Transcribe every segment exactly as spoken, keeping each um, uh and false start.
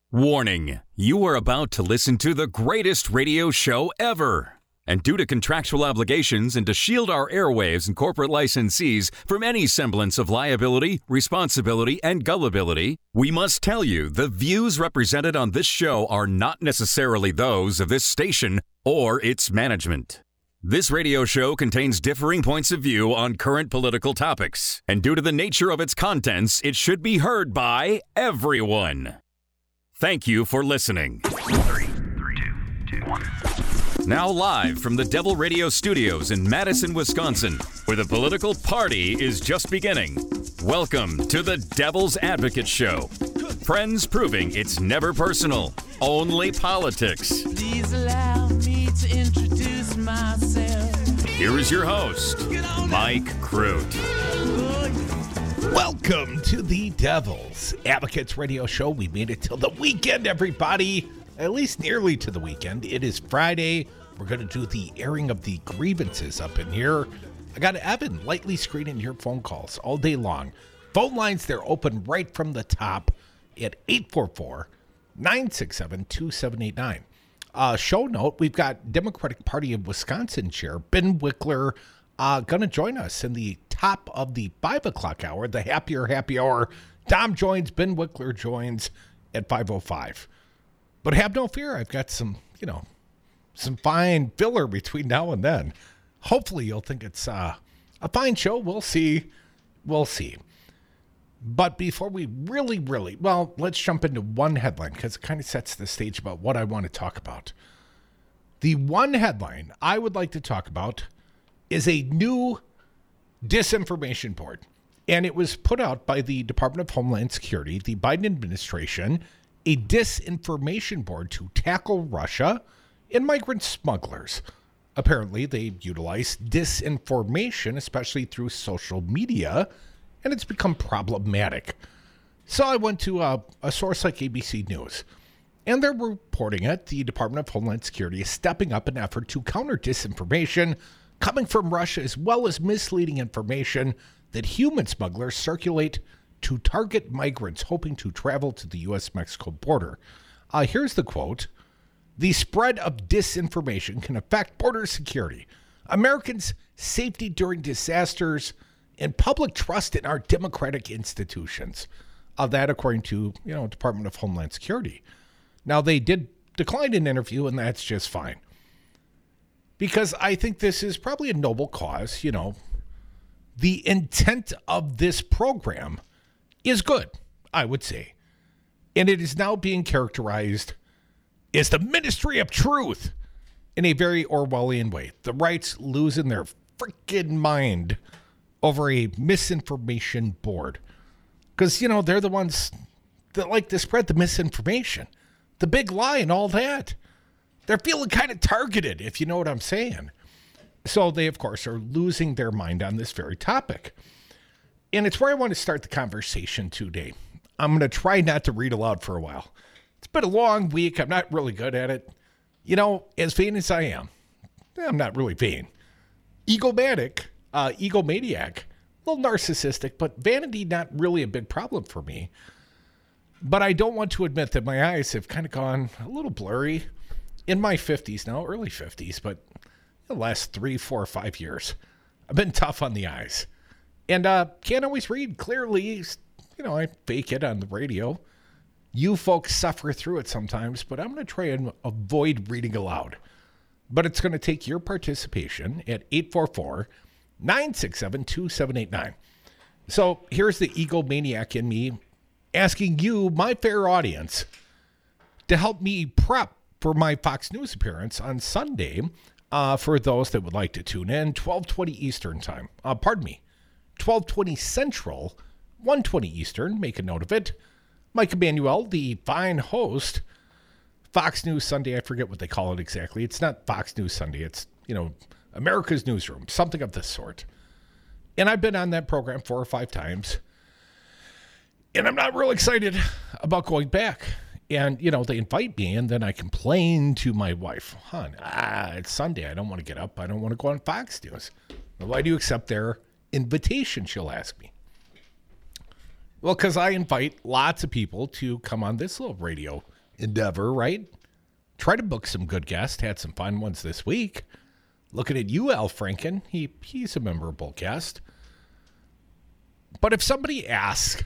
Warning, you are about to listen to the greatest radio show ever. And due to contractual obligations and to shield our airwaves and corporate licensees from any semblance of liability, responsibility, and gullibility, we must tell you the views represented on this show are not necessarily those of this station or its management. This radio show contains differing points of view on current political topics, and due to the nature of its contents, it should be heard by everyone. Thank you for listening. Three, three, two, two, one. Now live from the Devil Radio Studios in Madison, Wisconsin, where the political party is just beginning. Welcome to the Devil's Advocate Show. Friends proving it's never personal, only politics. Please allow me to introduce myself. Here is your host, Mike Crute. Welcome to the Devil's Advocates Radio Show. We made it till the weekend, everybody. At least nearly to the weekend. It is Friday. We're going to do the airing of the grievances up in here. I got Evan lightly screening your phone calls all day long. Phone lines, they're open right from the top at eight four four, nine six seven, two seven eight nine. Uh, show note, we've got Democratic Party of Wisconsin Chair Ben Wickler uh, going to join us in the top of the five o'clock hour, the happier happy hour. Dom joins, Ben Wickler joins at five oh five. But have no fear, I've got some, you know, some fine filler between now and then. Hopefully you'll think it's uh, a fine show. We'll see. We'll see. But before we really, really, well, let's jump into one headline because it kind of sets the stage about what I want to talk about. The one headline I would like to talk about is a new disinformation board. And it was put out by the Department of Homeland Security, the Biden administration, a disinformation board to tackle Russia and migrant smugglers. Apparently, they utilize disinformation, especially through social media, and it's become problematic. So I went to a, a source like A B C News, and they're reporting it. The Department of Homeland Security is stepping up an effort to counter disinformation coming from Russia, as well as misleading information that human smugglers circulate to target migrants hoping to travel to the U S Mexico border. Uh, here's the quote. The spread of disinformation can affect border security, Americans' safety during disasters, and public trust in our democratic institutions. Uh, that according to, you know, Department of Homeland Security. Now, they did decline an interview, and that's just fine. Because I think this is probably a noble cause, you know. The intent of this program is good, I would say. And it is now being characterized as the Ministry of Truth in a very Orwellian way. The right's losing their freaking mind over a misinformation board. Because, you know, they're the ones that like to spread the misinformation, the big lie and all that. They're feeling kind of targeted, if you know what I'm saying. So they, of course, are losing their mind on this very topic. And it's where I want to start the conversation today. I'm going to try not to read aloud for a while. It's been a long week. I'm not really good at it. You know, as vain as I am, I'm not really vain. Egomanic, uh, egomaniac, a little narcissistic, but vanity not really a big problem for me. But I don't want to admit that my eyes have kind of gone a little blurry in my fifties now, early fifties, but the last three, four, five years, I've been tough on the eyes. And uh, can't always read clearly. You know, I fake it on the radio. You folks suffer through it sometimes, but I'm going to try and avoid reading aloud. But it's going to take your participation at eight four four, nine six seven, two seven eight nine. So here's the egomaniac in me asking you, my fair audience, to help me prep for my Fox News appearance on Sunday. Uh, for those that would like to tune in, twelve twenty Eastern time. Uh, pardon me, twelve twenty Central, one twenty Eastern. Make a note of it. Mike Emanuel, the fine host, Fox News Sunday. I forget what they call it exactly. It's not Fox News Sunday. It's, you know, America's Newsroom, something of this sort. And I've been on that program four or five times. And I'm not real excited about going back. And, you know, they invite me, and then I complain to my wife, hon, ah, it's Sunday. I don't want to get up. I don't want to go on Fox News. Why do you accept their invitation, she'll ask me. Well, because I invite lots of people to come on this little radio endeavor, right? Try to book some good guests. Had some fun ones this week. Looking at you, Al Franken. He he's a memorable guest. But if somebody asks,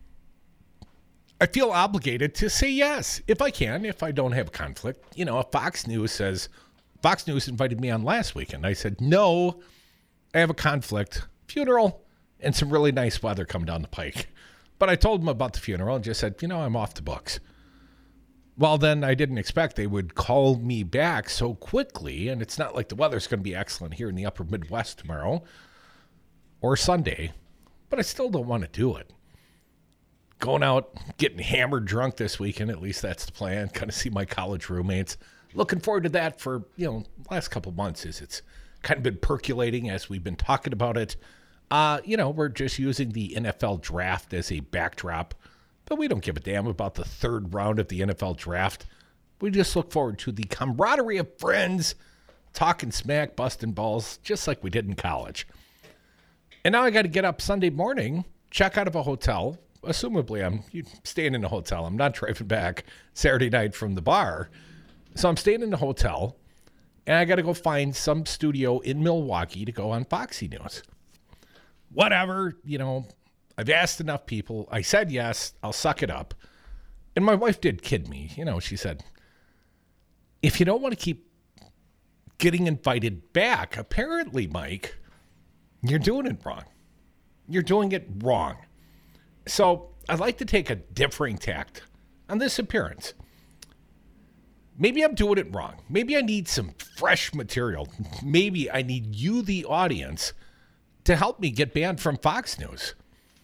I feel obligated to say yes, if I can, if I don't have conflict. You know, if Fox News says, Fox News invited me on last weekend. I said, no, I have a conflict, funeral, and some really nice weather coming down the pike. But I told them about the funeral and just said, you know, I'm off the books. Well, then I didn't expect they would call me back so quickly, and it's not like the weather's going to be excellent here in the upper Midwest tomorrow or Sunday, but I still don't want to do it. Going out, getting hammered drunk this weekend, at least that's the plan, kind of see my college roommates. Looking forward to that for, you know, last couple months as it's kind of been percolating as we've been talking about it. Uh, you know, we're just using the N F L draft as a backdrop. But we don't give a damn about the third round of the N F L draft. We just look forward to the camaraderie of friends, talking smack, busting balls, just like we did in college. And now I got to get up Sunday morning, check out of a hotel. Assumably, I'm staying in a hotel. I'm not driving back Saturday night from the bar. So I'm staying in a hotel, and I got to go find some studio in Milwaukee to go on Foxy News. Whatever, you know. I've asked enough people. I said yes. I'll suck it up. And my wife did kid me. You know, she said, if you don't want to keep getting invited back, apparently, Mike, you're doing it wrong. You're doing it wrong. So I'd like to take a differing tact on this appearance. Maybe I'm doing it wrong. Maybe I need some fresh material. Maybe I need you, the audience, to help me get banned from Fox News.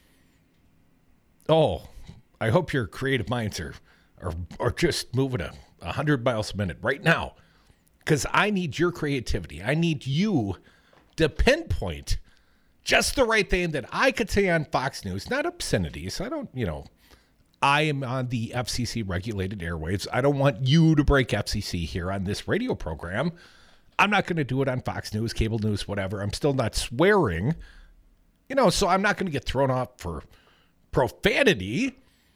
Oh, I hope your creative minds are are, are just moving a one hundred miles a minute right now, because I need your creativity. I need you to pinpoint just the right thing that I could say on Fox News, not obscenities. I don't, you know, I am on the F C C-regulated airwaves. I don't want you to break F C C here on this radio program. I'm not going to do it on Fox News, cable news, whatever. I'm still not swearing, you know, so I'm not going to get thrown off for profanity,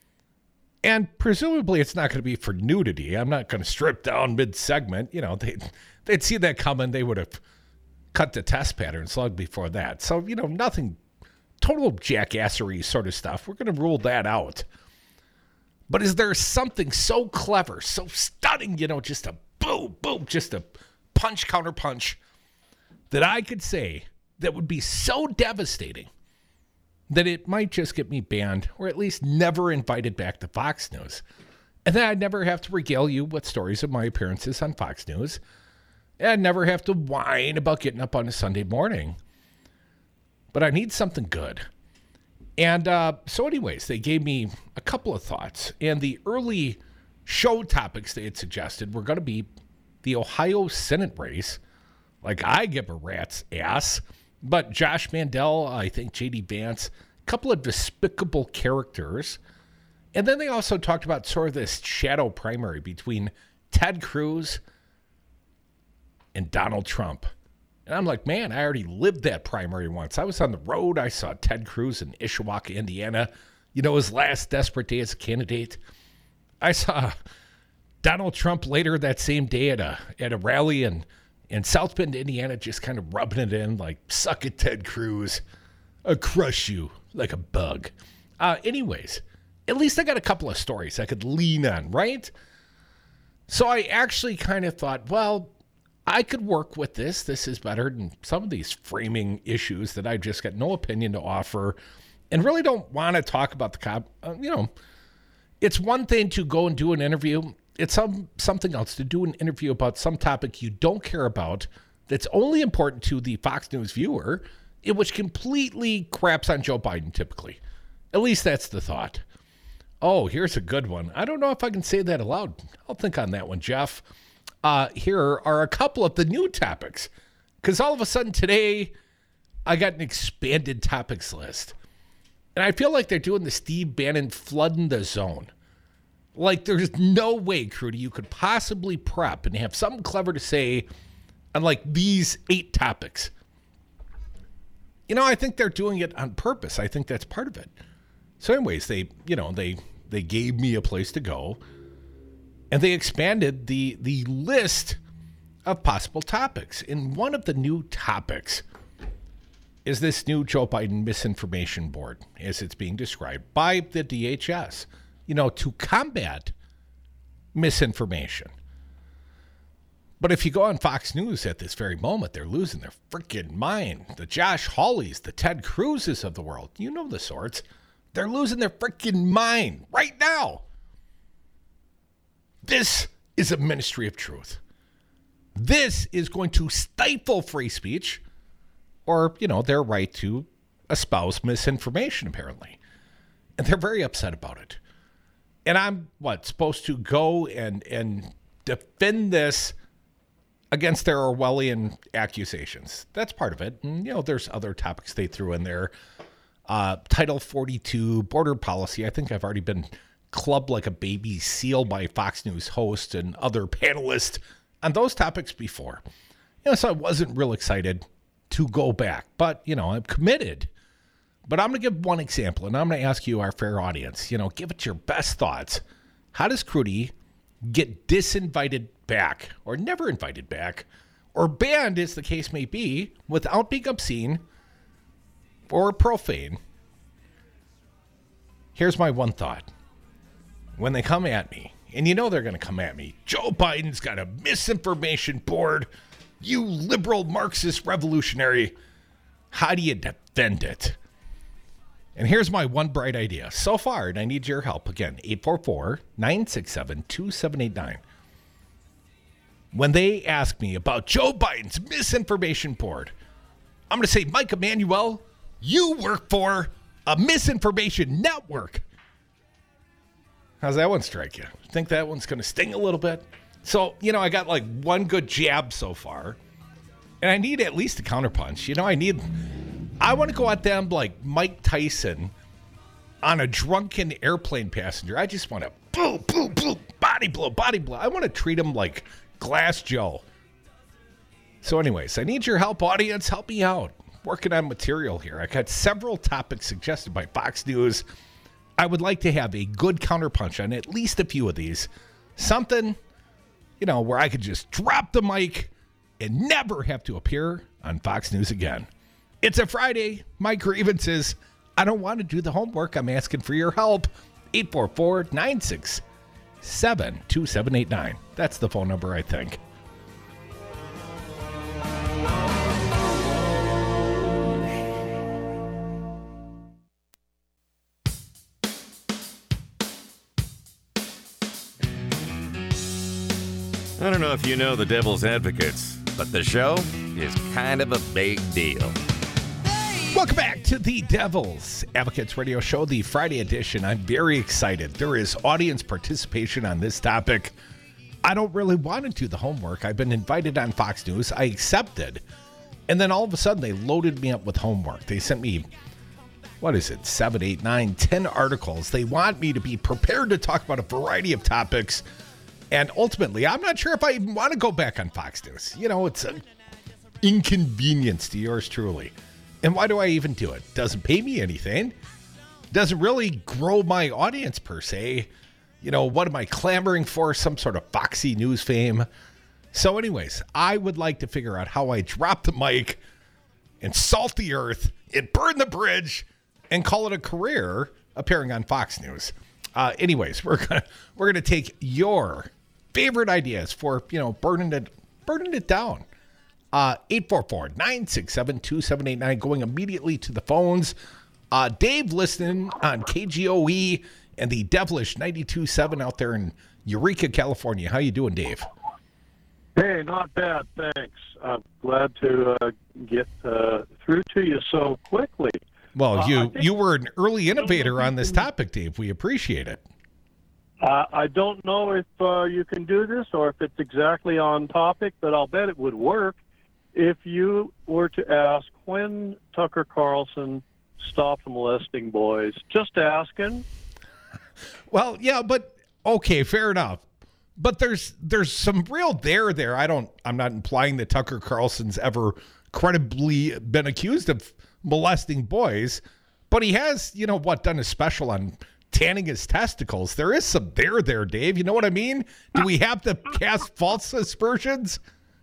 and presumably it's not going to be for nudity. I'm not going to strip down mid-segment. You know, they, they'd see that coming. They would have cut the test patterns long before that. So, you know, nothing, total jackassery sort of stuff. We're going to rule that out. But is there something so clever, so stunning, you know, just a boom, boom, just a punch, counter punch that I could say that would be so devastating that it might just get me banned, or at least never invited back to Fox News. And then I'd never have to regale you with stories of my appearances on Fox News. And I'd never have to whine about getting up on a Sunday morning. But I need something good. And uh, so anyways, they gave me a couple of thoughts. And the early show topics they had suggested were going to be the Ohio Senate race. Like, I give a rat's ass. But Josh Mandel, I think J D Vance, a couple of despicable characters. And then they also talked about sort of this shadow primary between Ted Cruz and Donald Trump. And I'm like, man, I already lived that primary once. I was on the road. I saw Ted Cruz in Ishawaka, Indiana, you know, his last desperate day as a candidate. I saw Donald Trump later that same day at a at a rally in In South Bend, Indiana, just kind of rubbing it in like, suck it, Ted Cruz. I'll crush you like a bug. Uh, anyways, at least I got a couple of stories I could lean on, right? So I actually kind of thought, well, I could work with this. This is better than some of these framing issues that I just got no opinion to offer and really don't want to talk about the cop. Uh, you know, it's one thing to go and do an interview. It's some something else to do an interview about some topic you don't care about that's only important to the Fox News viewer, in which completely craps on Joe Biden typically. At least that's the thought. Oh, here's a good one. I don't know if I can say that aloud. I'll think on that one, Jeff. Uh, here are a couple of the new topics, because all of a sudden today I got an expanded topics list. And I feel like they're doing the Steve Bannon flooding the zone. Like, there's no way, Crudy, you could possibly prep and have something clever to say on, like, these eight topics. You know, I think they're doing it on purpose. I think that's part of it. So anyways, they, you know, they they gave me a place to go. And they expanded the the list of possible topics. And one of the new topics is this new Joe Biden misinformation board, as it's being described by the D H S, you know, to combat misinformation. But if you go on Fox News at this very moment, they're losing their freaking mind. The Josh Hawleys, the Ted Cruzes of the world, you know the sorts. They're losing their freaking mind right now. This is a ministry of truth. This is going to stifle free speech or, you know, their right to espouse misinformation, apparently. And they're very upset about it. And I'm, what, supposed to go and, and defend this against their Orwellian accusations. That's part of it. And, you know, there's other topics they threw in there. Uh, Title forty-two, border policy. I think I've already been clubbed like a baby seal by Fox News hosts and other panelists on those topics before. You know, so I wasn't real excited to go back. But, you know, I'm committed. But I'm going to give one example, and I'm going to ask you, our fair audience, you know, give it your best thoughts. How does Crudy get disinvited back, or never invited back, or banned, as the case may be, without being obscene or profane? Here's my one thought. When they come at me, and you know they're going to come at me, Joe Biden's got a misinformation board, you liberal Marxist revolutionary, how do you defend it? And here's my one bright idea. So far, and I need your help, again, eight four four, nine six seven, two seven eight nine. When they ask me about Joe Biden's misinformation board, I'm going to say, Mike Emanuel, you work for a misinformation network. How's that one strike you? Think that one's going to sting a little bit? So, you know, I got like one good jab so far, and I need at least a counterpunch. You know, I need, I want to go at them like Mike Tyson on a drunken airplane passenger. I just want to boom, boom, boom, body blow, body blow. I want to treat him like Glass Joe. So anyways, I need your help, audience. Help me out. Working on material here. I got several topics suggested by Fox News. I would like to have a good counterpunch on at least a few of these. Something, you know, where I could just drop the mic and never have to appear on Fox News again. It's a Friday. My grievances. I don't want to do the homework. I'm asking for your help. eight four four, nine six seven, two seven eight nine. That's the phone number, I think. I don't know if you know the Devil's Advocates, but the show is kind of a big deal. Welcome back to the Devil's Advocates Radio Show, the Friday edition. I'm very excited. There is audience participation on this topic. I don't really want to do the homework. I've been invited on Fox News. I accepted. And then all of a sudden, they loaded me up with homework. They sent me, what is it, seven, eight, nine, ten articles. They want me to be prepared to talk about a variety of topics. And ultimately, I'm not sure if I even want to go back on Fox News. You know, it's an inconvenience to yours truly. And why do I even do it? Doesn't pay me anything. Doesn't really grow my audience per se. You know, what am I clamoring for? Some sort of Foxy News fame. So anyways, I would like to figure out how I drop the mic and salt the earth and burn the bridge and call it a career appearing on Fox News. Uh, anyways, we're gonna we're gonna take your favorite ideas for, you know, burning it burning it down. Uh, eight four four, nine six seven, two seven eight nine, going immediately to the phones. Uh, Dave listening on K G O E and the Devilish ninety-two point seven out there in Eureka, California. How you doing, Dave? Hey, not bad, thanks. I'm glad to uh, get uh, through to you so quickly. Well, you, uh, you were an early innovator on this topic, Dave. We appreciate it. Uh, I don't know if uh, you can do this or if it's exactly on topic, but I'll bet it would work if you were to ask when Tucker Carlson stopped molesting boys. Just asking. Well, yeah, but okay, fair enough. But there's there's some real there there. I don't. I'm not implying that Tucker Carlson's ever credibly been accused of molesting boys, but he has, you know, what, done a special on tanning his testicles. There is some there there, Dave. You know what I mean? Do we have to cast false aspersions?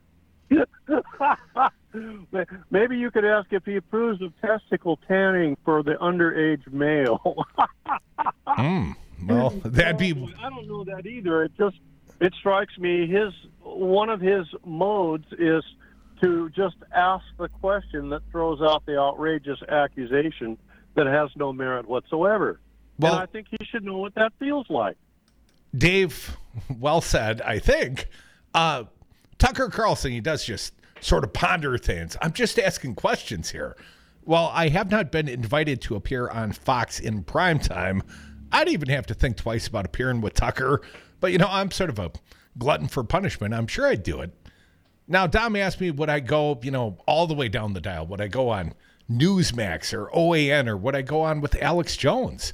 Maybe you could ask if he approves of testicle tanning for the underage male. mm, well, that'd be... I don't know that either. It just it strikes me his one of his modes is to just ask the question that throws out the outrageous accusation that has no merit whatsoever. Well, and I think he should know what that feels like. Dave, well said, I think. Uh, Tucker Carlson, he does just sort of ponder things. I'm just asking questions here. Well, I have not been invited to appear on Fox in primetime. I'd even have to think twice about appearing with Tucker. But, you know, I'm sort of a glutton for punishment. I'm sure I'd do it. Now, Dom asked me, would I go, you know, all the way down the dial? Would I go on Newsmax or O A N, or would I go on with Alex Jones?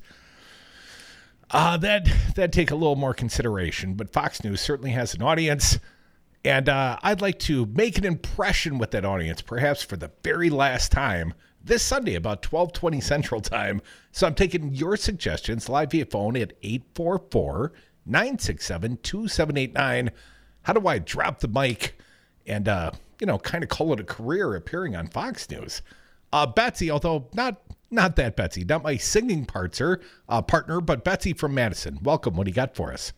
Uh, that, that'd take a little more consideration, but Fox News certainly has an audience, and uh, I'd like to make an impression with that audience, perhaps for the very last time, this Sunday about twelve twenty Central Time. So I'm taking your suggestions live via phone at eight four four, nine six seven, two seven eight nine. How do I drop the mic and, uh, you know, kind of call it a career appearing on Fox News? Uh, Betsy, although not not that Betsy, not my singing partner, uh, partner, but Betsy from Madison. Welcome. What do you got for us?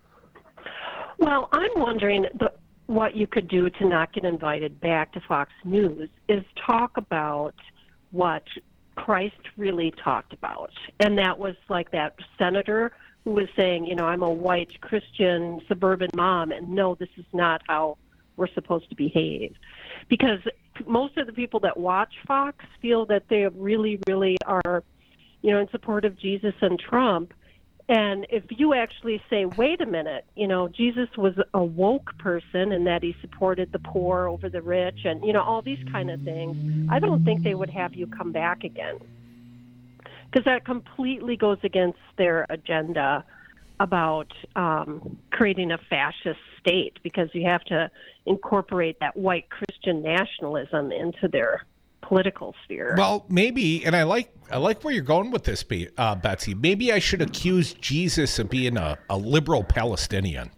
Well, I'm wondering the, what you could do to not get invited back to Fox News is talk about what Christ really talked about. And that was like that senator who was saying, you know, I'm a white Christian suburban mom, and no, this is not how we're supposed to behave. Because most of the people that watch Fox feel that they really, really are, you know, in support of Jesus and Trump. And if you actually say, wait a minute, you know, Jesus was a woke person and that he supported the poor over the rich and, you know, all these kind of things, I don't think they would have you come back again. Because that completely goes against their agenda about um, creating a fascist state, because you have to incorporate that white Christian nationalism into their political sphere. Well, maybe, and I like I like where you're going with this, uh, Betsy. Maybe I should accuse Jesus of being a, a liberal Palestinian.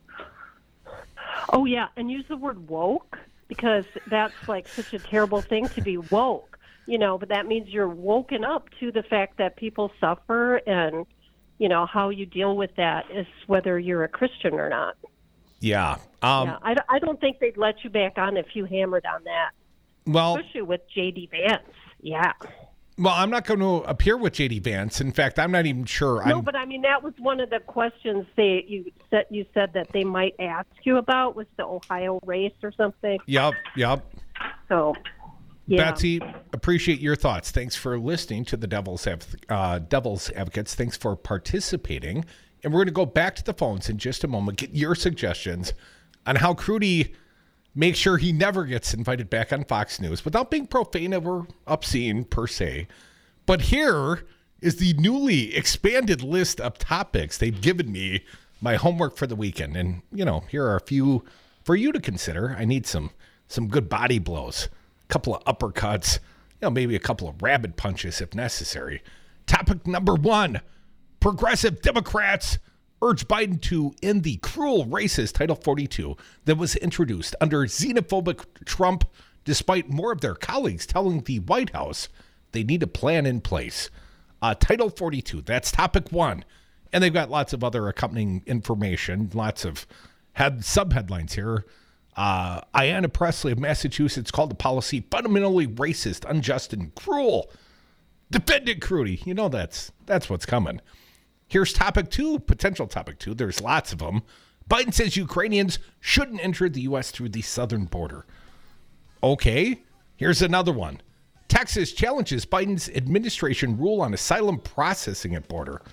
Oh, yeah, and use the word woke, because that's like such a terrible thing to be woke, you know, but that means you're woken up to the fact that people suffer, and, you know, how you deal with that is whether you're a Christian or not. Yeah. Um, yeah I, I don't think they'd let you back on if you hammered on that. Well, especially with J D Vance. Yeah. Well, I'm not going to appear with J D Vance. In fact, I'm not even sure. No, I'm... but I mean, that was one of the questions they you said you said that they might ask you about, was the Ohio race or something. Yep, yep. So, yeah. Betsy, appreciate your thoughts. Thanks for listening to the Devil's uh, Devil's Advocates. Thanks for participating. And we're going to go back to the phones in just a moment. Get your suggestions on how Crudy make sure he never gets invited back on Fox News without being profane or obscene per se. But here is the newly expanded list of topics they've given me, my homework for the weekend. And, you know, here are a few for you to consider. I need some some good body blows, a couple of uppercuts, you know, maybe a couple of rabbit punches if necessary. Topic number one, progressive Democrats urged Biden to end the cruel, racist Title forty-two that was introduced under xenophobic Trump, despite more of their colleagues telling the White House they need a plan in place. Uh, Title forty-two, that's topic one. And they've got lots of other accompanying information, lots of head sub-headlines here. Uh, Ayanna Pressley of Massachusetts called the policy fundamentally racist, unjust, and cruel. Defend it, Crudy. You know that's that's what's coming. Here's topic two, potential topic two. There's lots of them. Biden says Ukrainians shouldn't enter the U S through the southern border. Okay, here's another one. Texas challenges Biden's administration rule on asylum processing at border.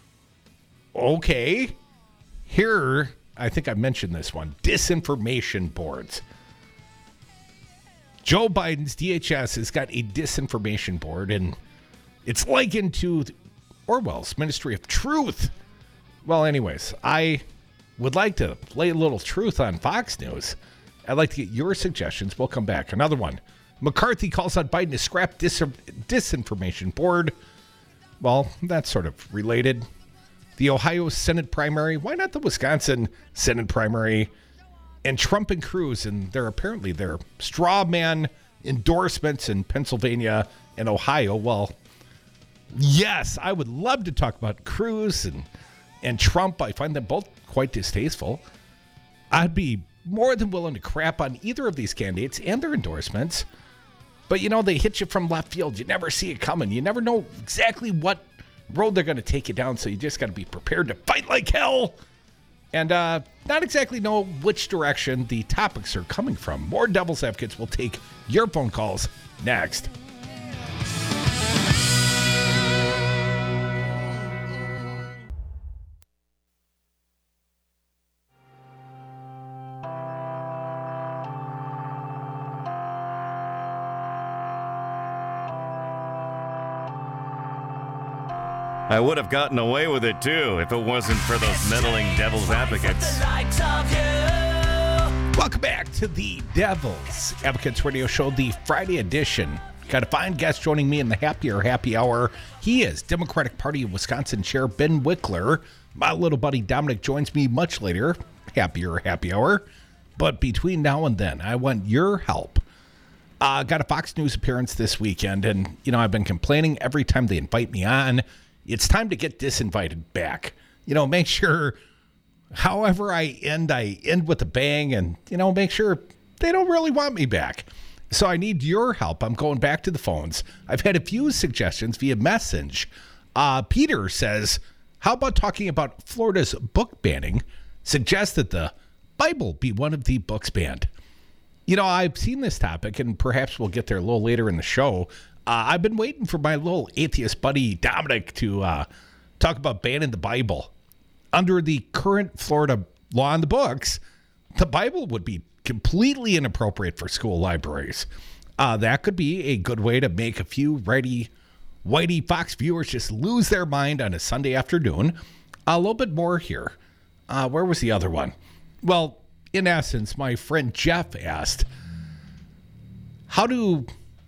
Okay, here, I think I mentioned this one. Disinformation boards. Joe Biden's D H S has got a disinformation board, and it's likened to Orwell's Ministry of Truth. Well, anyways, I would like to lay a little truth on Fox News. I'd like to get your suggestions. We'll come back. Another one. McCarthy calls on Biden to scrap dis- disinformation board. Well, that's sort of related. the Ohio Senate primary. Why not the Wisconsin Senate primary? And Trump and Cruz, and they're apparently their straw man endorsements in Pennsylvania and Ohio. Well, yes, I would love to talk about Cruz and, and Trump. I find them both quite distasteful. I'd be more than willing to crap on either of these candidates and their endorsements. But, you know, they hit you from left field. You never see it coming. You never know exactly what road they're going to take you down, so you just got to be prepared to fight like hell and uh, not exactly know which direction the topics are coming from. More Devil's Advocates will take your phone calls next. I would have gotten away with it, too, if it wasn't for those meddling Devil's Advocates. Welcome back to the Devil's Advocates Radio Show, the Friday edition. Got a fine guest joining me in the Happier Happy Hour. He is Democratic Party of Wisconsin Chair Ben Wickler. My little buddy Dominic joins me much later, Happier Happy Hour. But between now and then, I want your help. Uh, got a Fox News appearance this weekend, and, you know, I've been complaining every time they invite me on. It's time to get disinvited back. You know, make sure, however I end, I end with a bang, and, you know, make sure they don't really want me back. So I need your help. I'm going back to the phones. I've had a few suggestions via message. Uh, Peter says, how about talking about Florida's book banning? Suggests that the Bible be one of the books banned. You know, I've seen this topic, and perhaps we'll get there a little later in the show. Uh, I've been waiting for my little atheist buddy Dominic to uh, talk about banning the Bible. Under the current Florida law on the books, the Bible would be completely inappropriate for school libraries. Uh, that could be a good way to make a few righty, whitey Fox viewers just lose their mind on a Sunday afternoon. A little bit more here. Uh, where was the other one? Well, in essence, my friend Jeff asked, how do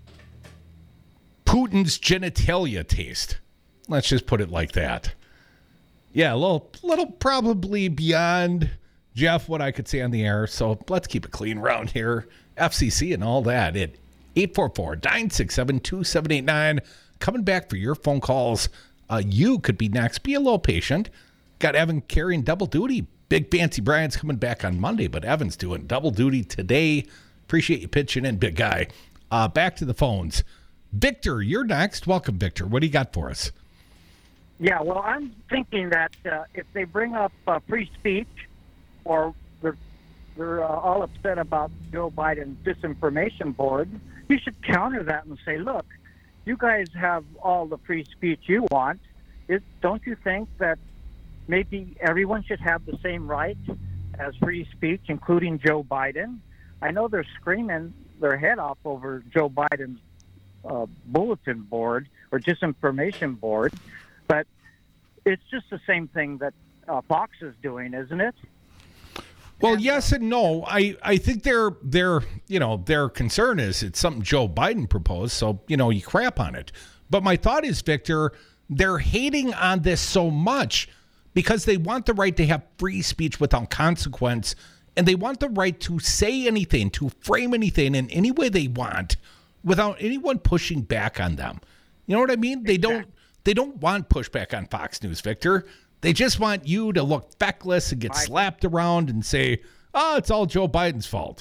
Putin's genitalia taste? Let's just put it like that. Yeah, a little, little probably beyond, Jeff, what I could say on the air. So let's keep it clean around here. F C C and all that at eight four four, nine six seven, two seven eight nine. Coming back for your phone calls. Uh, you could be next. Be a little patient. Got Evan carrying double duty. Big Fancy Brian's coming back on Monday, but Evan's doing double duty today. Appreciate you pitching in, big guy. Uh, back to the phones. Victor, you're next. Welcome, Victor. What do you got for us? Yeah, well, I'm thinking that uh, if they bring up uh, free speech, or they're, they're uh, all upset about Joe Biden's disinformation board, you should counter that and say, look, you guys have all the free speech you want. It, don't you think that maybe everyone should have the same right as free speech, including Joe Biden? I know they're screaming their head off over Joe Biden's uh, bulletin board or disinformation board, but it's just the same thing that uh, Fox is doing, isn't it? Well, and, yes and no. I, I think their their you know their concern is it's something Joe Biden proposed, so you know you crap on it. But my thought is, Victor, they're hating on this so much because they want the right to have free speech without consequence, and they want the right to say anything, to frame anything in any way they want, without anyone pushing back on them. You know what I mean? They exactly. don't they don't want pushback on Fox News, Victor. They just want you to look feckless and get right. slapped around and say, oh, it's all Joe Biden's fault.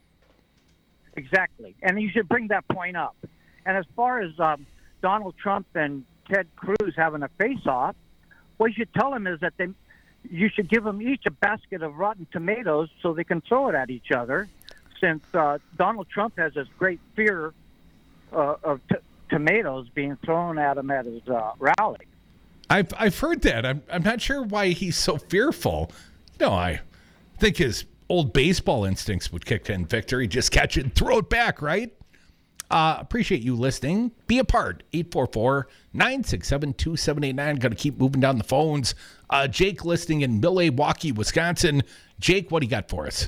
Exactly. And you should bring that point up. And as far as um, Donald Trump and Ted Cruz having a face-off, what you should tell them is that they, you should give them each a basket of rotten tomatoes so they can throw it at each other, since uh, Donald Trump has this great fear uh, of t- tomatoes being thrown at him at his uh, rally. I've I've heard that. I'm I'm not sure why he's so fearful. You know, I think his old baseball instincts would kick in, Victor. He'd just catch it and throw it back, right? Uh, appreciate you listening. Be a part. eight four four, nine six seven, two seven eight nine. Got to keep moving down the phones. Uh, Jake listening in Milwaukee, Wisconsin. Jake, what do you got for us?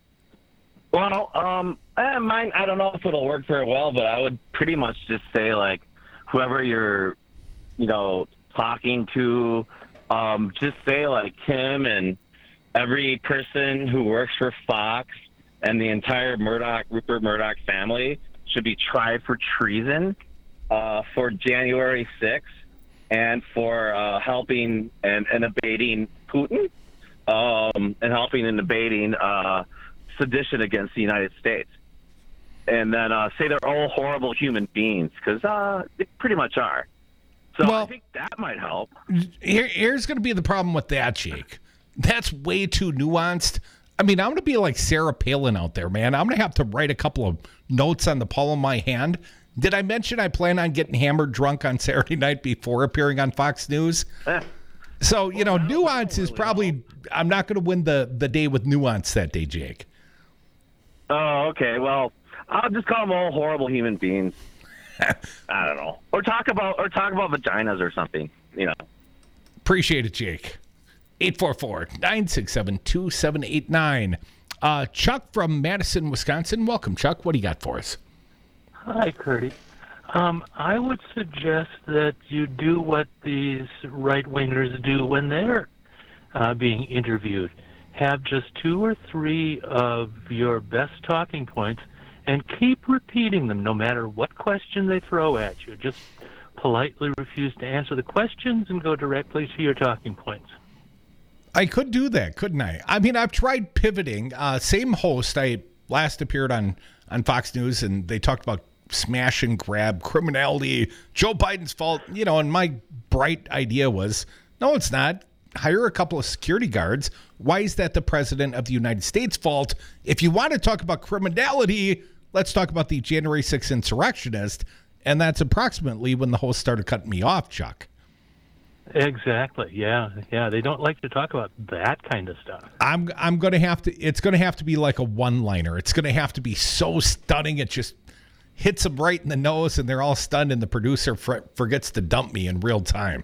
Well, um, eh, mine, I don't know if it'll work very well, but I would pretty much just say, like, whoever you're, you know, talking to, um, just say like him and every person who works for Fox and the entire Murdoch, Rupert Murdoch family should be tried for treason uh, for January sixth and for uh, helping and, and abating Putin um, and helping and abating uh, sedition against the United States. And then uh, say they're all horrible human beings, because uh, they pretty much are. So well, I think that might help. Here, here's going to be the problem with that, Jake. That's way too nuanced. I mean, I'm going to be like Sarah Palin out there, man. I'm going to have to write a couple of notes on the palm of my hand. Did I mention I plan on getting hammered drunk on Saturday night before appearing on Fox News? Eh. So, you know, nuance is probably, I'm not going to win the, the day with nuance that day, Jake. Oh, okay. Well, I'll just call them all horrible human beings. I don't know. Or talk about or talk about vaginas or something, you know. Appreciate it, Jake. eight four four, nine six seven, two seven eight nine. Uh, Chuck from Madison, Wisconsin. Welcome, Chuck. What do you got for us? Hi, Curdy. Um, I would suggest that you do what these right-wingers do when they're uh, being interviewed. Have just two or three of your best talking points and keep repeating them no matter what question they throw at you. Just politely refuse to answer the questions and go directly to your talking points. I could do that, couldn't I? I mean, I've tried pivoting. Uh, same host. I last appeared on, on Fox News, and they talked about smash and grab, criminality, Joe Biden's fault. You know, and my bright idea was, no, it's not. Hire a couple of security guards. Why is that the president of the United States' fault? If you want to talk about criminality, let's talk about the January sixth insurrectionist. And that's approximately when the host started cutting me off, Chuck. Exactly. Yeah. Yeah. They don't like to talk about that kind of stuff. I'm I'm going to have to, it's going to have to be like a one-liner. It's going to have to be so stunning. It just hits them right in the nose and they're all stunned and the producer for, forgets to dump me in real time.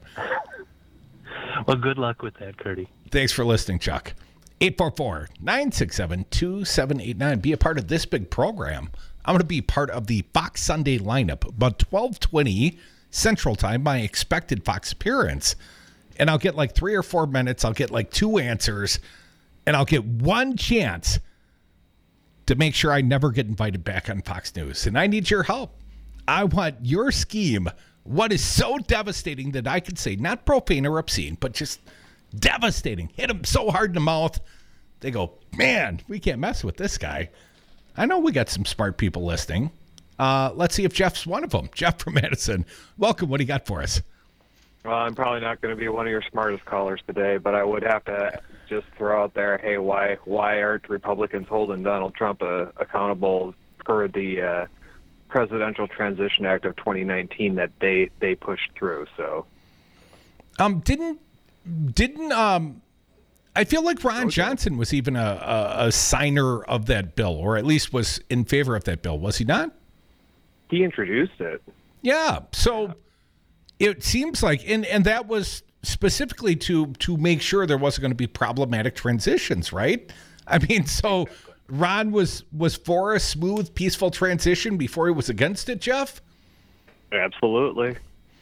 Well, good luck with that, Curdy. Thanks for listening, Chuck. eight four four, nine six seven, two seven eight nine. Be a part of this big program. I'm going to be part of the Fox Sunday lineup, about twelve twenty Central Time, my expected Fox appearance. And I'll get like three or four minutes. I'll get like two answers. And I'll get one chance to make sure I never get invited back on Fox News. And I need your help. I want your scheme. What is so devastating that I could say, not profane or obscene, but just devastating. Hit them so hard in the mouth. They go, man, we can't mess with this guy. I know we got some smart people listening. Uh, let's see if Jeff's one of them. Jeff from Madison. Welcome. What do you got for us? Well, I'm probably not going to be one of your smartest callers today, but I would have to just throw out there, hey, why why aren't Republicans holding Donald Trump uh, accountable for the uh, Presidential Transition Act of twenty nineteen that they, they pushed through? So, um, didn't didn't um, I feel like Ron okay. Johnson was even a, a, a signer of that bill, or at least was in favor of that bill, was he not? He introduced it. Yeah. So it seems like, and, and that was specifically to to make sure there wasn't going to be problematic transitions, right? I mean, so Ron was was for a smooth, peaceful transition before he was against it, Jeff? Absolutely.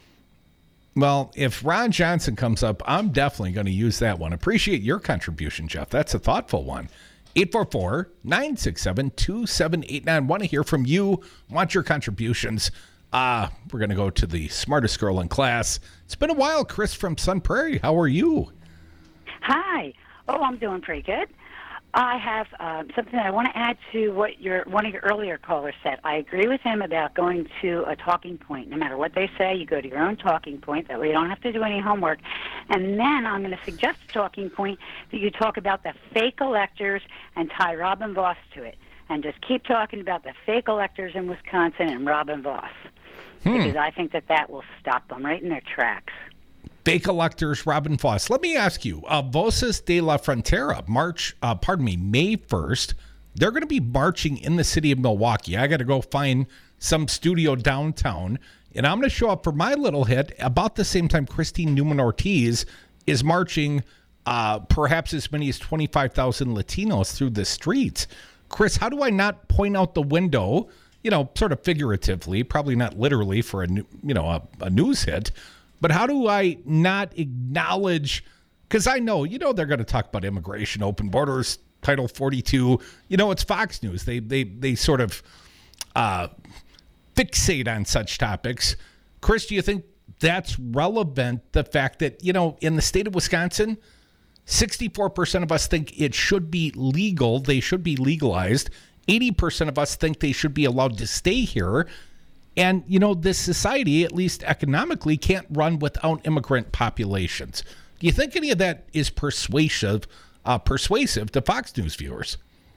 Well, if Ron Johnson comes up, I'm definitely going to use that one. Appreciate your contribution, Jeff. That's a thoughtful one. eight four four, nine six seven, two seven eight nine. Want to hear from you. Want your contributions. Uh, we're going to go to the smartest girl in class. It's been a while. Chris from Sun Prairie. How are you? Hi. Oh, I'm doing pretty good. I have um, something that I want to add to what your one of your earlier callers said. I agree with him about going to a talking point. No matter what they say, you go to your own talking point. That way you don't have to do any homework. And then I'm going to suggest a talking point that you talk about the fake electors and tie Robin Voss to it. And just keep talking about the fake electors in Wisconsin and Robin Voss. Hmm. Because I think that that will stop them right in their tracks. Fake electors, Robin Voss. Let me ask you, uh, Voces de la Frontera, March, uh, pardon me, May first, they're going to be marching in the city of Milwaukee. I got to go find some studio downtown, and I'm going to show up for my little hit about the same time Christine Newman Ortiz is marching uh, perhaps as many as twenty-five thousand Latinos through the streets. Chris, how do I not point out the window, you know, sort of figuratively, probably not literally for a, you know, a, a news hit, But how do I not acknowledge, because I know, you know, they're going to talk about immigration, open borders, Title forty-two. You know, it's Fox News. They they they sort of uh, fixate on such topics. Chris, do you think that's relevant, the fact that, you know, in the state of Wisconsin, sixty-four percent of us think it should be legal, they should be legalized. eighty percent of us think they should be allowed to stay here. And, you know, this society, at least economically, can't run without immigrant populations. Do you think any of that is persuasive, uh, persuasive to Fox News viewers?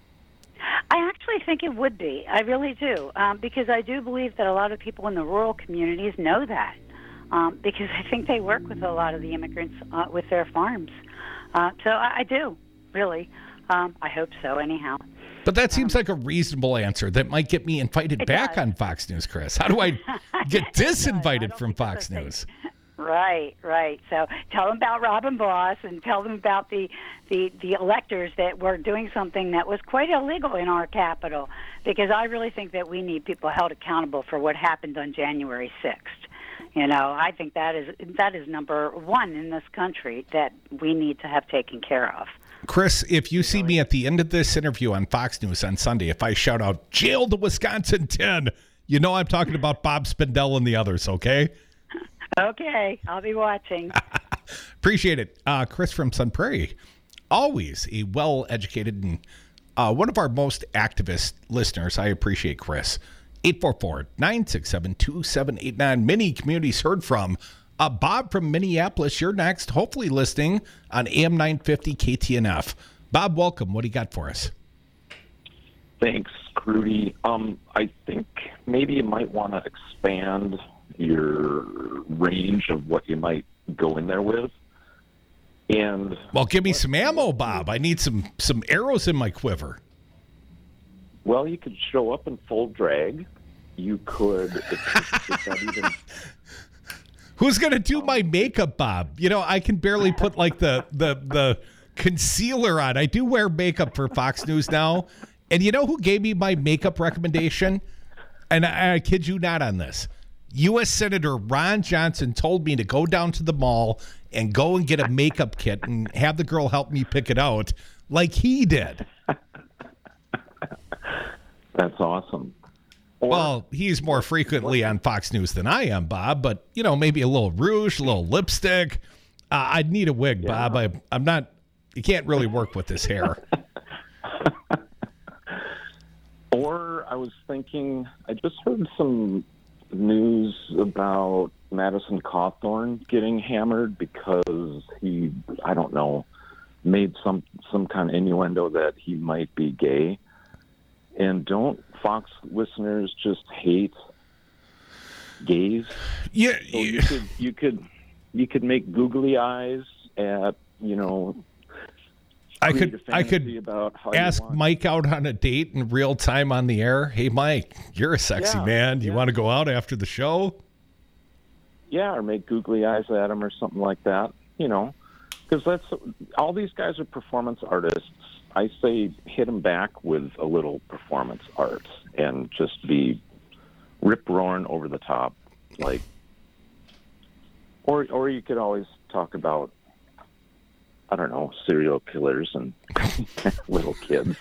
I actually think it would be. I really do. Um, because I do believe that a lot of people in the rural communities know that. Um, because I think they work with a lot of the immigrants uh, with their farms. Uh, so I, I do, really. Um, I hope so, anyhow. But that seems um, like a reasonable answer that might get me invited back does. on Fox News, Chris. How do I get disinvited from Fox News? Right, right. So tell them about Robin Boss and tell them about the, the, the electors that were doing something that was quite illegal in our capital. Because I really think that we need people held accountable for what happened on January sixth. You know, I think that is that is number one in this country that we need to have taken care of. Chris, if you see me at the end of this interview on Fox News on Sunday, if I shout out, jail to Wisconsin ten, you know I'm talking about Bob Spindell and the others, okay? Okay, I'll be watching. Appreciate it. Uh, Chris from Sun Prairie, always a well-educated and uh, one of our most activist listeners. I appreciate Chris. eight four four, nine six seven, two seven eight nine. Many communities heard from. Uh, Bob from Minneapolis, you're next, hopefully listening on A M nine fifty K T N F. Bob, welcome. What do you got for us? Thanks, Rudy. Um, I think maybe you might want to expand your range of what you might go in there with. And well, give me some ammo, Bob. I need some some arrows in my quiver. Well, you could show up in full drag. You could. If, if that even... Who's going to do my makeup, Bob? You know, I can barely put like the, the the concealer on. I do wear makeup for Fox News now. And you know who gave me my makeup recommendation? And I, I kid you not on this. U S Senator Ron Johnson told me to go down to the mall and go and get a makeup kit and have the girl help me pick it out like he did. That's awesome. Or, well, he's more frequently on Fox News than I am, Bob, but, you know, maybe a little rouge, a little lipstick. Uh, I'd need a wig, yeah. Bob. I, I'm not, you can't really work with this hair. Or I was thinking, I just heard some news about Madison Cawthorn getting hammered because he, I don't know, made some, some kind of innuendo that he might be gay. And don't Fox listeners just hate gays? Yeah, so you could you could you could make googly eyes at you know. I could I could about how ask Mike out on a date in real time on the air. Hey, Mike, you're a sexy yeah, man. Do you yeah. want to go out after the show? Yeah, or make googly eyes at him or something like that. You know, because that's all these guys are performance artists. I say hit them back with a little performance art and just be rip-roaring over the top. Like, or or you could always talk about, I don't know, serial killers and little kids.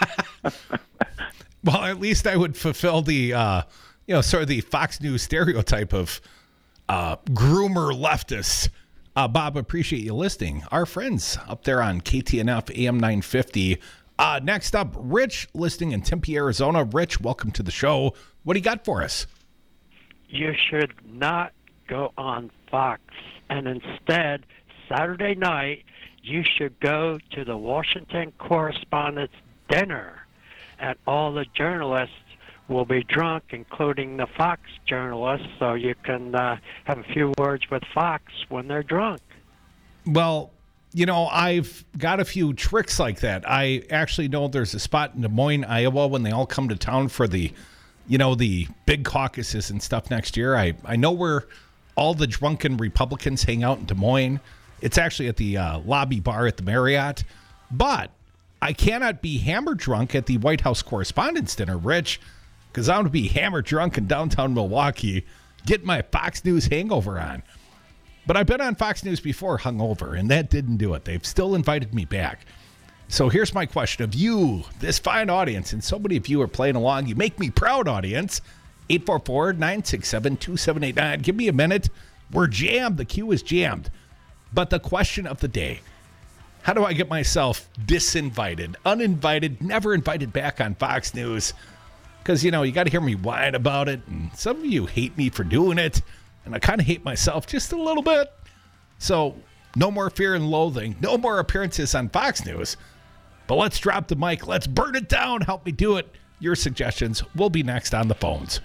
Well, at least I would fulfill the, uh, you know, sort of the Fox News stereotype of uh, groomer leftists. Uh, Bob, appreciate you listening. Our friends up there on K T N F A M nine fifty. Uh, next up, Rich, listening in Tempe, Arizona. Rich, welcome to the show. What do you got for us? You should not go on Fox, and instead, Saturday night, you should go to the Washington Correspondents' Dinner, and all the journalists will be drunk, including the Fox journalists, so you can uh, have a few words with Fox when they're drunk. Well, you know, I've got a few tricks like that. I actually know there's a spot in Des Moines, Iowa, when they all come to town for the, you know, the big caucuses and stuff next year. I, I know where all the drunken Republicans hang out in Des Moines. It's actually at the uh, lobby bar at the Marriott. But I cannot be hammered drunk at the White House Correspondents' Dinner, Rich, because I'm going to be hammered drunk in downtown Milwaukee, getting my Fox News hangover on. But I've been on Fox News before hungover, and that didn't do it. They've still invited me back. So here's my question of you, this fine audience, and so many of you are playing along. You make me proud, audience. eight four four, nine six seven, two seven eight nine. Give me a minute. We're jammed. The queue is jammed. But the question of the day, how do I get myself disinvited, uninvited, never invited back on Fox News? Because, you know, you got to hear me whine about it, and some of you hate me for doing it, and I kind of hate myself just a little bit. So no more fear and loathing, no more appearances on Fox News. But let's drop the mic. Let's burn it down. Help me do it. Your suggestions will be next on the phones.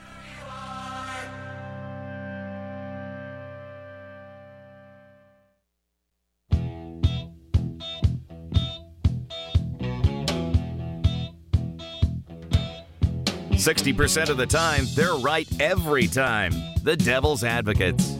sixty percent of the time, they're right every time. The Devil's Advocates.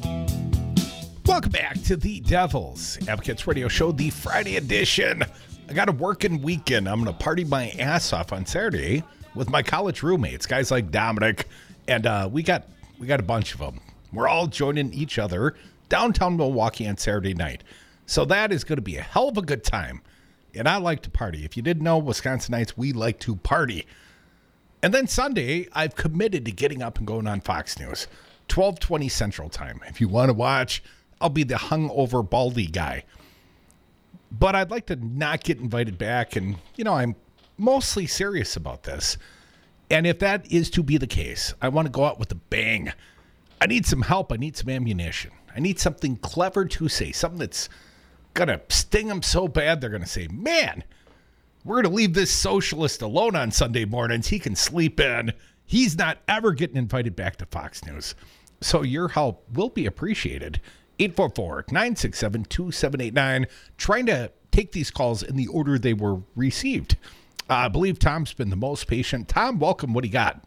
Welcome back to the Devil's Advocates Radio Show, the Friday edition. I got a working weekend. I'm going to party my ass off on Saturday with my college roommates, guys like Dominic, and uh, we got we got a bunch of them. We're all joining each other downtown Milwaukee on Saturday night. So that is going to be a hell of a good time. And I like to party. If you didn't know, Wisconsinites, we like to party. And then Sunday, I've committed to getting up and going on Fox News, twelve twenty Central Time. If you want to watch, I'll be the hungover baldy guy. But I'd like to not get invited back, and, you know, I'm mostly serious about this. And if that is to be the case, I want to go out with a bang. I need some help. I need some ammunition. I need something clever to say, something that's going to sting them so bad they're going to say, man, we're going to leave this socialist alone on Sunday mornings. He can sleep in. He's not ever getting invited back to Fox News. So your help will be appreciated. eight four four, nine six seven, two seven eight nine. Trying to take these calls in the order they were received. Uh, I believe Tom's been the most patient. Tom, welcome. What do you got?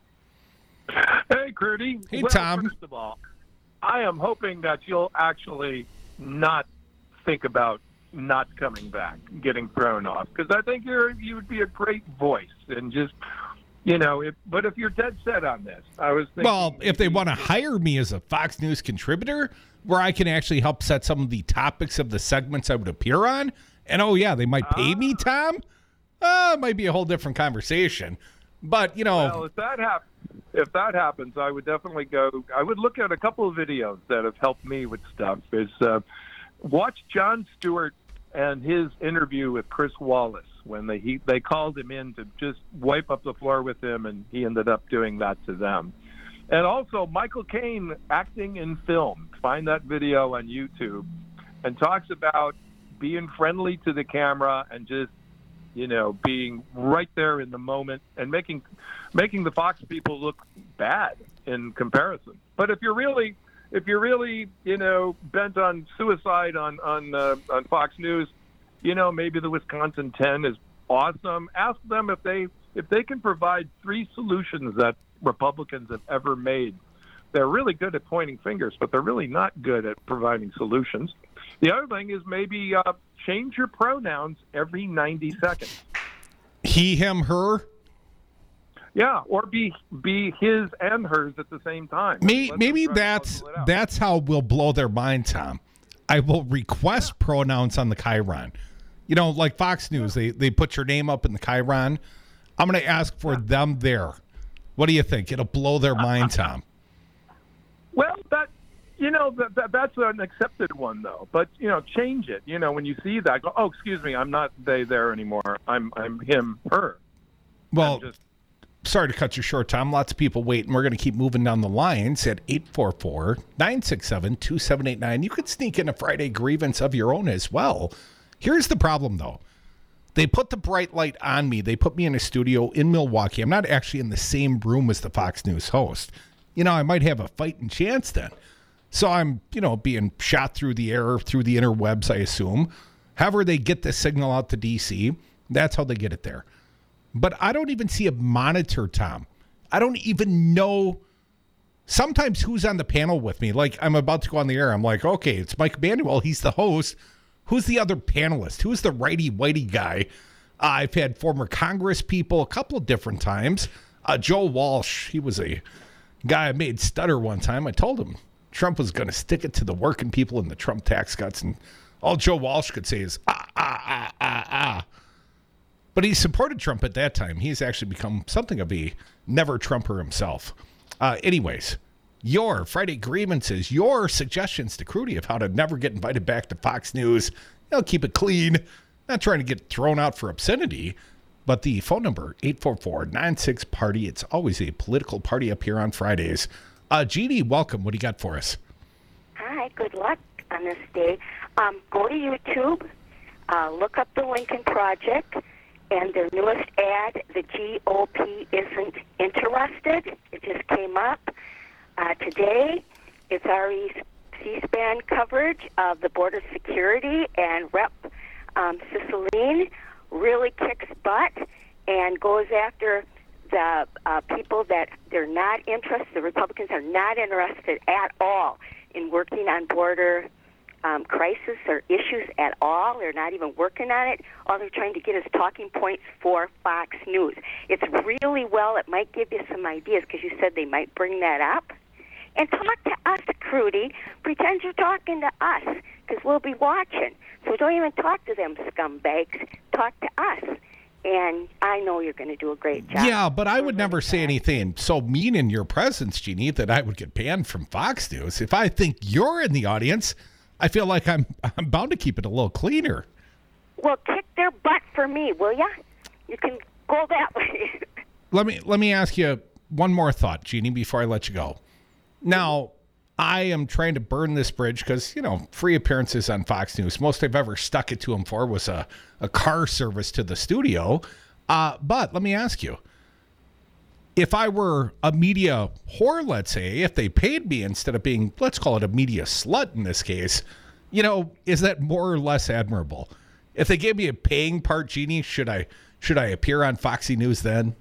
Hey, Curdy. Hey, well, Tom. First of all, I am hoping that you'll actually not think about not coming back, getting thrown off, because I think you're you would be a great voice and just, you know, if, but if you're dead set on this, I was thinking. Well, if they want to hire me as a Fox News contributor, where I can actually help set some of the topics of the segments I would appear on, and oh yeah, they might pay me, Tom, uh, it might be a whole different conversation. But, you know. Well, if that happens, if that happens, I would definitely go, I would look at a couple of videos that have helped me with stuff. Is uh, watch Jon Stewart and his interview with Chris Wallace when they he, they called him in to just wipe up the floor with him, and he ended up doing that to them. And also Michael Caine acting in film. Find that video on YouTube, and talks about being friendly to the camera and just, you know, being right there in the moment and making making the Fox people look bad in comparison. But if you're really if you're really, you know, bent on suicide on on uh, on Fox News, you know, maybe the Wisconsin ten is awesome. Ask them if they if they can provide three solutions that Republicans have ever made. They're really good at pointing fingers, but they're really not good at providing solutions. The other thing is maybe uh, change your pronouns every ninety seconds. He, him, her? Yeah, or be be his and hers at the same time. Maybe, maybe that's that's how we'll blow their mind, Tom. I will request yeah. pronouns on the Chiron. You know, like Fox News, they, they put your name up in the Chiron. I'm going to ask for yeah. them there. What do you think? It'll blow their mind, Tom. Well, that you know that, that that's an accepted one though. But you know, change it. You know, when you see that, go, oh, excuse me, I'm not they there anymore. I'm I'm him, her. Well, just... sorry to cut you short, Tom. Lots of people wait, and we're going to keep moving down the lines at eight four four, nine six seven, two seven eight nine. You could sneak in a Friday grievance of your own as well. Here's the problem, though. They put the bright light on me. They put me in a studio in Milwaukee. I'm not actually in the same room as the Fox News host. You know, I might have a fighting chance then. So I'm, you know, being shot through the air, through the interwebs, I assume. However they get the signal out to D C, that's how they get it there. But I don't even see a monitor, Tom. I don't even know sometimes who's on the panel with me. Like, I'm about to go on the air. I'm like, okay, it's Mike Emanuel. He's the host. Who's the other panelist? Who's the righty-whitey guy? Uh, I've had former Congress people a couple of different times. Uh, Joe Walsh, he was a guy I made stutter one time. I told him, Trump was going to stick it to the working people in the Trump tax cuts, and all Joe Walsh could say is, ah, ah, ah, ah, ah. But he supported Trump at that time. He's actually become something of a never-Trumper himself. Uh, anyways, your Friday grievances, your suggestions to Crudy of how to never get invited back to Fox News. You know, keep it clean. Not trying to get thrown out for obscenity. But the phone number, eight four four, nine six, party. It's always a political party up here on Fridays. Uh, Jeannie, welcome. What do you got for us? Hi, good luck on this day. Um, go to YouTube, uh, look up the Lincoln Project, and their newest ad, the G O P isn't interested. It just came up uh, today. It's our C-SPAN coverage of the border security, and Rep um, Cicilline really kicks butt and goes after the uh, people that they're not interested, the Republicans are not interested at all in working on border um, crisis or issues at all. They're not even working on it. All they're trying to get is talking points for Fox News. It's really well, it might give you some ideas because you said they might bring that up. And talk to us, Crudy. Pretend you're talking to us because we'll be watching. So don't even talk to them scumbags. Talk to us. And I know you're going to do a great job. Yeah, but I would never say anything so mean in your presence, Jeannie, that I would get banned from Fox News. If I think you're in the audience, I feel like I'm I'm bound to keep it a little cleaner. Well, kick their butt for me, will ya? You can go that way. Let me let me ask you one more thought, Jeannie, before I let you go. Now, I am trying to burn this bridge because, you know, free appearances on Fox News. Most I've ever stuck it to him for was a, a car service to the studio. Uh, but let me ask you, if I were a media whore, let's say, if they paid me instead of being, let's call it a media slut in this case, you know, is that more or less admirable? If they gave me a paying part, Jeannie, should I should I appear on Foxy News then?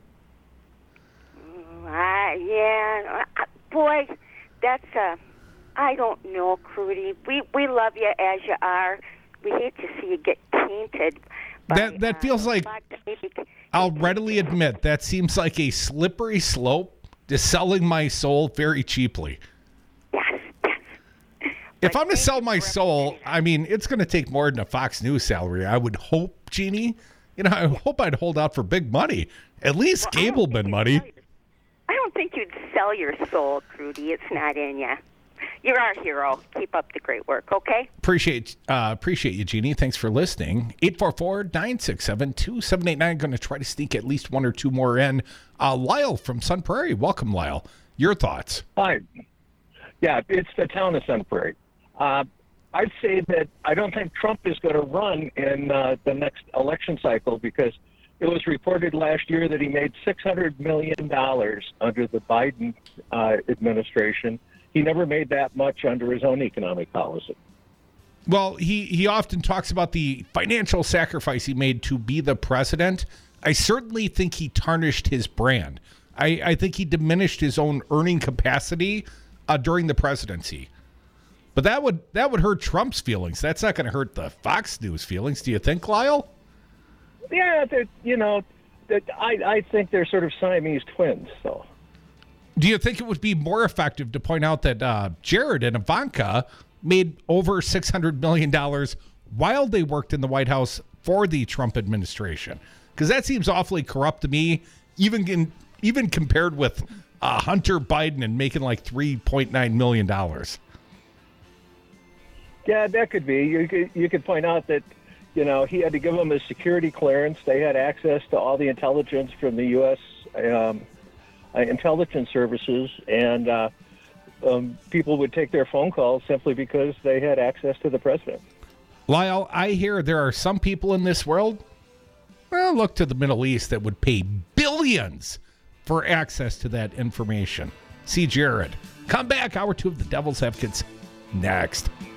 Uh, yeah, uh, boy. That's a, I don't know, Crudy. We we love you as you are. We hate to see you get tainted. By, that that uh, feels like, I'll readily admit, that seems like a slippery slope to selling my soul very cheaply. Yes, yes. If I'm to sell my soul, I mean, it's going to take more than a Fox News salary. I would hope, Jeannie. You know, I hope I'd hold out for big money. At least well, Gableman money. I don't think you'd sell your soul, Crudy. It's not in you. You're our hero. Keep up the great work, okay? Appreciate uh, appreciate you, Jeannie. Thanks for listening. eight four four, nine six seven, two seven eight nine. Going to try to sneak at least one or two more in. Uh, Lyle from Sun Prairie. Welcome, Lyle. Your thoughts? Hi. Yeah, it's the town of Sun Prairie. Uh, I'd say that I don't think Trump is going to run in uh, the next election cycle because it was reported last year that he made six hundred million dollars under the Biden uh, administration. He never made that much under his own economic policy. Well, he, he often talks about the financial sacrifice he made to be the president. I certainly think he tarnished his brand. I, I think he diminished his own earning capacity uh, during the presidency. But that would that would hurt Trump's feelings. That's not going to hurt the Fox News feelings. Do you think, Lyle? Yeah, you know, I, I think they're sort of Siamese twins, so. Do you think it would be more effective to point out that uh, Jared and Ivanka made over six hundred million dollars while they worked in the White House for the Trump administration? Because that seems awfully corrupt to me, even in, even compared with uh, Hunter Biden and making like three point nine million dollars. Yeah, that could be. You could, you could point out that, you know, he had to give them a security clearance. They had access to all the intelligence from the U S Um, uh, intelligence services, and uh, um, people would take their phone calls simply because they had access to the president. Lyle, I hear there are some people in this world, well, look to the Middle East, that would pay billions for access to that information. See Jared. Come back. Hour two of the Devil's Advocates next.